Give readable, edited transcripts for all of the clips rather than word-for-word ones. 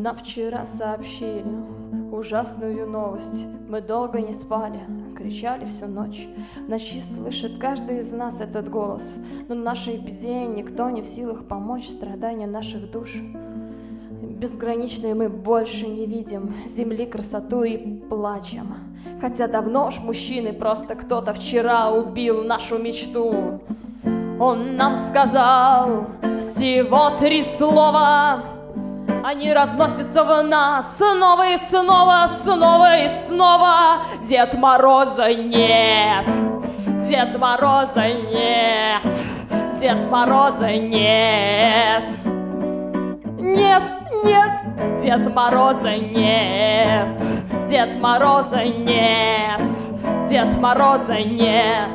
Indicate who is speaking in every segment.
Speaker 1: Нам вчера сообщили ужасную новость. Мы долго не спали, кричали всю ночь. В ночи слышит каждый из нас этот голос, но нашей беде никто не в силах помочь. Страдания наших душ безграничные мы больше не видим, земли красоту и плачем. Хотя давно уж мужчины, просто кто-то вчера убил нашу мечту. Он нам сказал всего 3 слова, они разносятся в нас снова и снова, снова и снова. Дед Мороза нет, Дед Мороза нет, Дед Мороза нет. Нет, нет, Дед Мороза нет, Дед Мороза нет, Дед Мороза нет.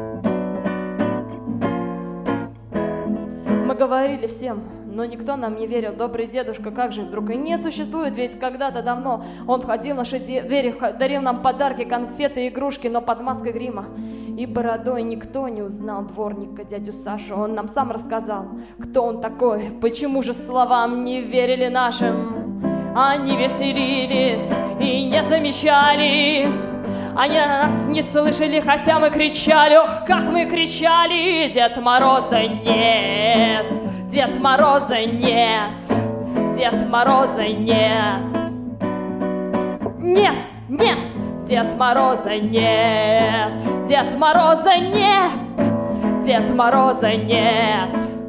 Speaker 1: Мы говорили всем, но никто нам не верил. Добрый дедушка, как же вдруг и не существует, ведь когда-то давно он входил в наши двери, дарил нам подарки, конфеты, игрушки, но под маской грима и бородой никто не узнал дворника дядю Сашу. Он нам сам рассказал, кто он такой, почему же словам не верили нашим. Они веселились и не замечали, они нас не слышали, хотя мы кричали, ох, как мы кричали. Дед Мороза нет, Дед Мороза нет, Дед Мороза нет. Нет, нет, Дед Мороза нет, Дед Мороза нет, Дед Мороза нет.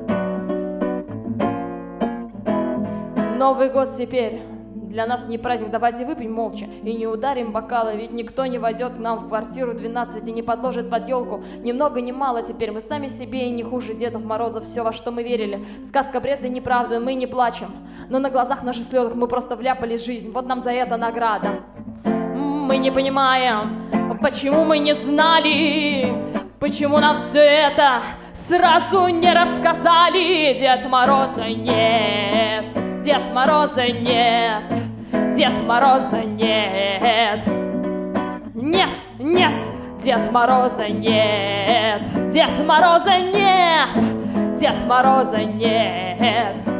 Speaker 1: Новый год теперь для нас не праздник, давайте выпьем молча и не ударим бокалы, ведь никто не войдет к нам в квартиру 12 и не подложит под елку. Ни много ни мало теперь мы сами себе и не хуже Дедов Морозов. Все, во что мы верили, сказка, бред и неправда, мы не плачем, но на глазах наших слезах мы просто вляпали жизнь. Вот нам за это награда. Мы не понимаем, почему мы не знали, почему нам все это сразу не рассказали. Дед Мороза нет, Дед Мороза нет, Дед Мороза нет. Нет, нет, Дед Мороза нет, Дед Мороза нет, Дед Мороза нет.